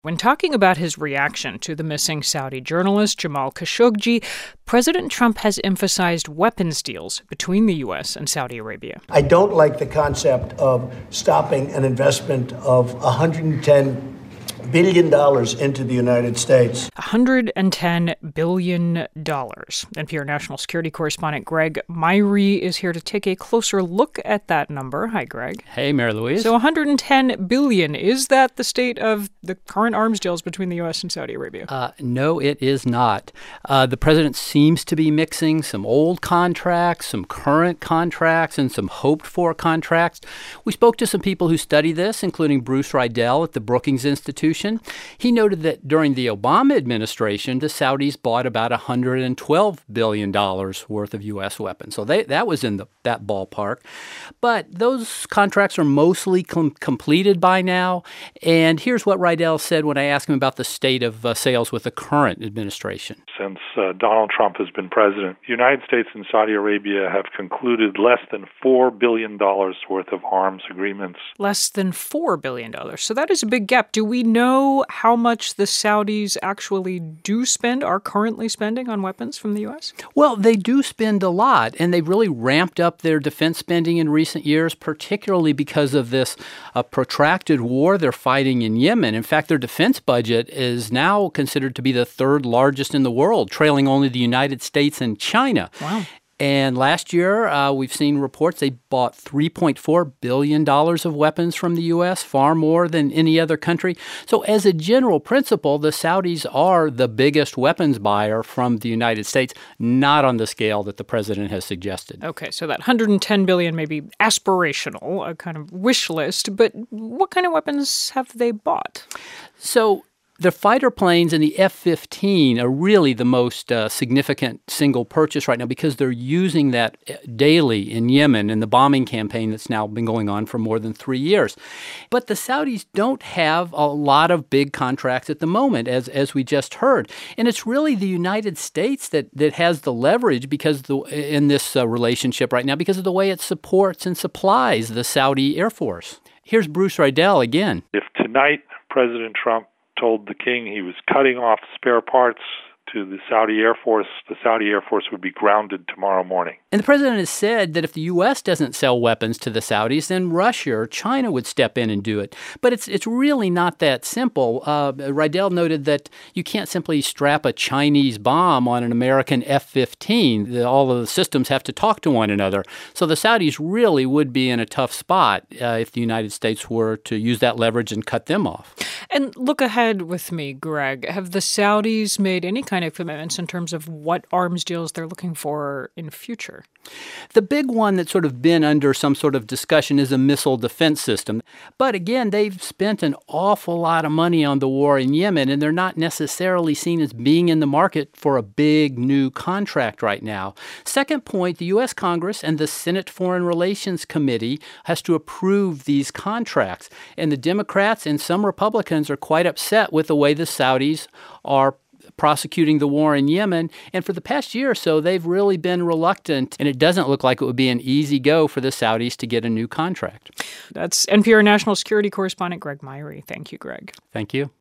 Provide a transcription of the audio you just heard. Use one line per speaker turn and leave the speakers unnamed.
When talking about his reaction to the missing Saudi journalist Jamal Khashoggi, President Trump has emphasized weapons deals between the U.S. and Saudi Arabia.
I don't like the concept of stopping an investment of $110 billion into the United States.
$110 billion. NPR national security correspondent Greg Myre is here to take a closer look at that number. Hi, Greg.
Hey, Mary Louise.
So $110 billion, is that the state of the current arms deals between the U.S. and Saudi Arabia?
No, it is not. The president seems to be mixing some old contracts, some current contracts, and some hoped-for contracts. We spoke to some people who study this, including Bruce Riedel at the Brookings Institution. He noted that during the Obama administration, the Saudis bought about $112 billion worth of U.S. weapons. So that was in that ballpark. But those contracts are mostly completed by now. And here's what Riedel said when I asked him about the state of sales with the current administration.
Since Donald Trump has been president, the United States and Saudi Arabia have concluded less than $4 billion worth of arms agreements.
Less than $4 billion. So that is a big gap. Do we know how much the Saudis actually do spend, are currently spending on weapons from the U.S.?
Well, they do spend a lot, and they've really ramped up their defense spending in recent years, particularly because of this protracted war they're fighting in Yemen. In fact, their defense budget is now considered to be the third largest in the world, trailing only the United States and China.
Wow.
And last year, we've seen reports they bought $3.4 billion of weapons from the U.S., far more than any other country. So as a general principle, the Saudis are the biggest weapons buyer from the United States, not on the scale that the president has suggested.
Okay, so that $110 billion may be aspirational, a kind of wish list, but what kind of weapons have they bought?
So the fighter planes and the F-15 are really the most significant single purchase right now because they're using that daily in Yemen in the bombing campaign that's now been going on for more than 3 years. But the Saudis don't have a lot of big contracts at the moment, as we just heard. And it's really the United States that has the leverage because in this relationship right now because of the way it supports and supplies the Saudi Air Force. Here's Bruce Riedel again.
If tonight President Trump told the king he was cutting off spare parts to the Saudi Air Force would be grounded tomorrow morning.
And the president has said that if the U.S. doesn't sell weapons to the Saudis, then Russia or China would step in and do it. But it's really not that simple. Riedel noted that you can't simply strap a Chinese bomb on an American F-15. All of the systems have to talk to one another. So the Saudis really would be in a tough spot if the United States were to use that leverage and cut them off.
And look ahead with me, Greg. Have the Saudis made any kind of commitments in terms of what arms deals they're looking for in future?
The big one that's sort of been under some sort of discussion is a missile defense system. But again, they've spent an awful lot of money on the war in Yemen, and they're not necessarily seen as being in the market for a big new contract right now. Second point, the U.S. Congress and the Senate Foreign Relations Committee has to approve these contracts. And the Democrats and some Republicans are quite upset with the way the Saudis are prosecuting the war in Yemen. And for the past year or so, they've really been reluctant, and it doesn't look like it would be an easy go for the Saudis to get a new contract.
That's NPR national security correspondent Greg Myre. Thank you, Greg.
Thank you.